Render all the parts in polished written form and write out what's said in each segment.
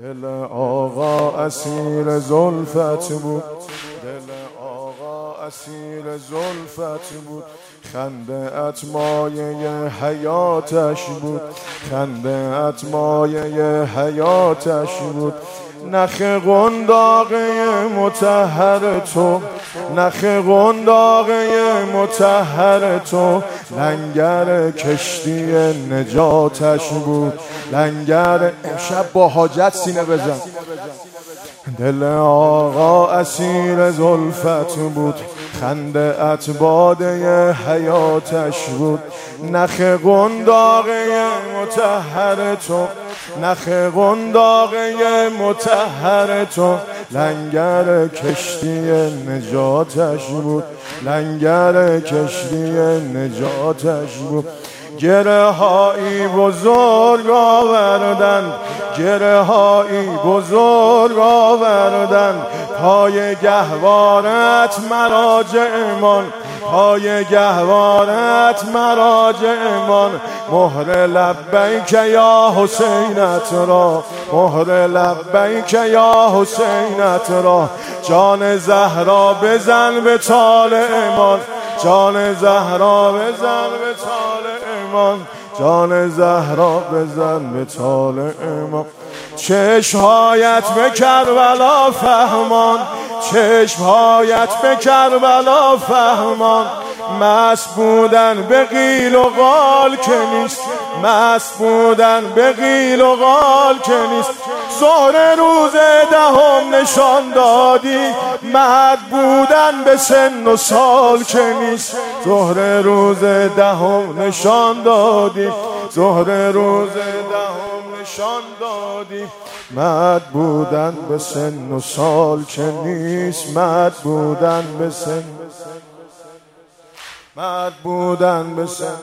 دل آقا اسیر زلفت بود، دل آقا اسیر زلفت بود، خنده ات مایه حیاتش بود، خنده ات مایه حیاتش بود. نخ قنداقه مطهر تو، نخ قنداقه مطهر تو، لنگر کشتی نجاتش بود، لنگر. امشب با حاجت سینه بزن. دل آقا اسیر زلفت بود، خنده ات باده حیاتش بود. نخ قنداقه مطهر تو، نخ قنداقه مطهر تو، لنگر کشتی نجاتش بود، لنگر کشتی نجاتش بود. گره هایی بزرگ آوردن، گره هایی بزرگ آوردن، پای گهوارت مراجعمان، پای گهوارت مراجعمان. مهر لبیک یا حسینت را، مهر لبیک یا حسینت را. جان زهرا بزن به طالعمان، جان زهرا بزن به طالعمان، جان زهرا بزن به طالعمان. چشمهایت به کربلا فهمان، چشمهایت به کربلا فهمان. مست بودن به قیل و قال که نیست، مست بودن به قیل و قال که نیست. ظهر روز دهم نشان دادی، مرد بودن به سن و سال که نیست. ظهر روز دهم نشان دادی، ظهر روز دهم نشان دادی، مرد بودن به سن و سال که نیست. مرد بودن به سن، مرد بودن به سن.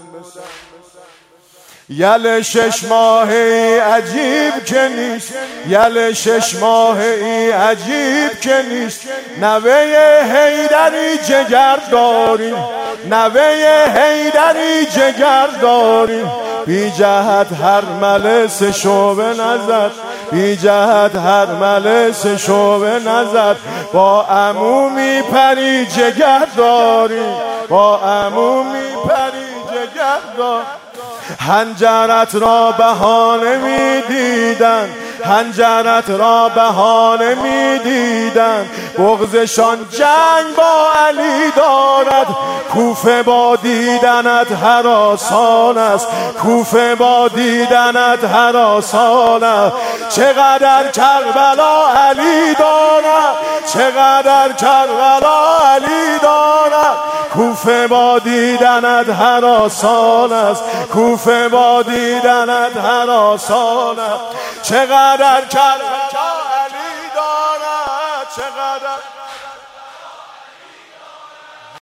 یل 6 ماهی عجیب که نیست، یل 6 ماهی عجیب که نیست. نوه حیدری جگر داری، نوه حیدری جگر داری. بی جهت هر ملس شعبه نزد، بی جهت هر ملس شعبه نزد. با عمو میپری جگر داری، با عمو میپری جگر داری. حنجرت را بهانه میدیدن، حنجرت را بهانه میدیدن. بغضشان جنگ با علی دارد، کوفه با دیدنت هراسان است، کوفه با دیدنت هراسان است. چقدر کربلا علی دارد، چقدر کربلا علی دارد. کوفه با دیدنت هراسان است، کوفه با دیدنت هراسان است. چقدر کربلا علی دارد، چقدر